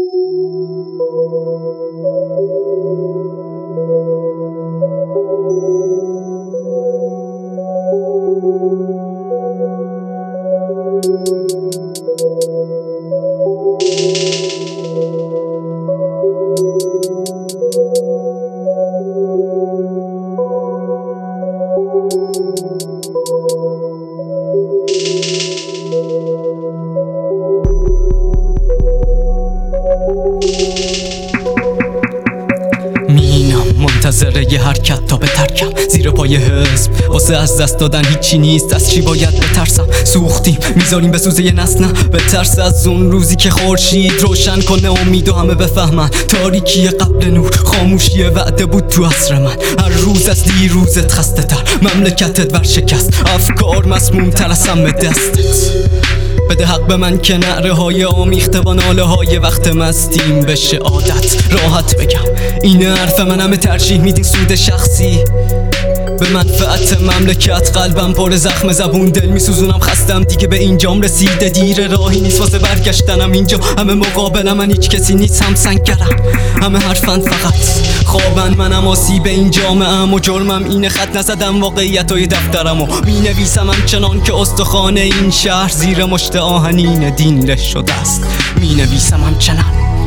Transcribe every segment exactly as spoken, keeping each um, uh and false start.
مینم منتظر یه حرکت تا بترکم زیر پای حزب، واسه از دست دادن هیچی نیست، از چی باید بترسم؟ سوختیم میذاریم بسوزه یه نسل، نه بترس از اون روزی که خورشید روشن کنه امید و همه بفهمن تاریکی قبل نور، خاموشی وعده بود تو عصر من. هر روز از دیروزت خسته تر، مملکتت ورشکست، افکار مسموم تر از سم دستت. بده حق به من که نعره های آمیخته با ناله های وقت مستیم بشه عادت. راحت بگم این حرف من، همه ترجیح میدین سود شخصی به منفعت مملکت. قلبم پر زخم، زبون دل میسوزونم، خستم دیگه به اینجام رسیده، دیر راهی نیست واسه برگشتنم اینجا. همه مقابلم، من هیچ کسی نیست هم سنگرم، همه حرفن فقط خوابن، منم آسیب این جامعه‌ام و جرمم اینه خط نزدم واقعیتای دفترم و می نویسم همچنان که استخوان این شهر زیر مشت آهنین دین له شده است. می نویسم همچنان،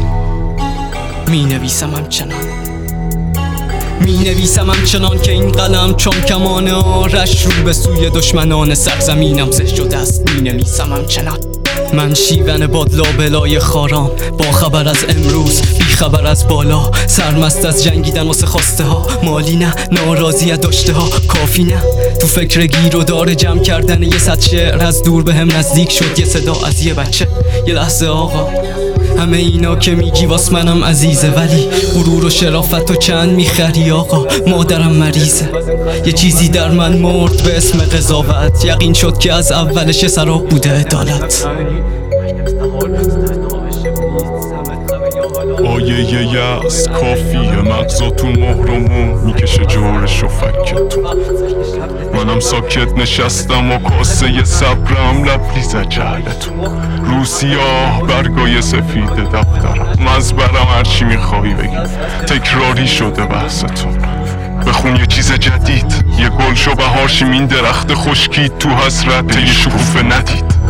می نویسم همچنان، می نویسم همچنان که این قلم چون کمان آرش رو به سوی دشمنان سرزمینم زه شده است. می نویسم همچنان، من شیون بادلا بلای خارام، با خبر از امروز بی خبر از بالا، سرمست از جنگیدن واسه خواسته ها، مالی نه ناراضی داشته ها، کافی نه تو فکر گیر و دار جمع کردن یه صد شعر. از دور به هم نزدیک شد یه صدا از یه بچه، یه لحظه آقا همه اینا که میگی واس منم عزیزه، ولی غرور و شرافت و چند میخری آقا؟ مادرم مریضه، یه چیزی در من مرد به اسم قضاوت، یقین شد که از اولش سراب بوده عدالت. آیه یأس کافیه، مغزاتون مهرمون میکشه جورش و فکتون. منم ساکت نشستم و کاسه صبرم لبریز جهلتون. رو سیاه برگای سفید دفترم، مزبرم هرچی میخوایی بگی، تکراری شده بحثتون. بخون یه چیز جدید، یه گل شو بهاشیم این درخت خشکید تو حسرت یه شکوفه ندید.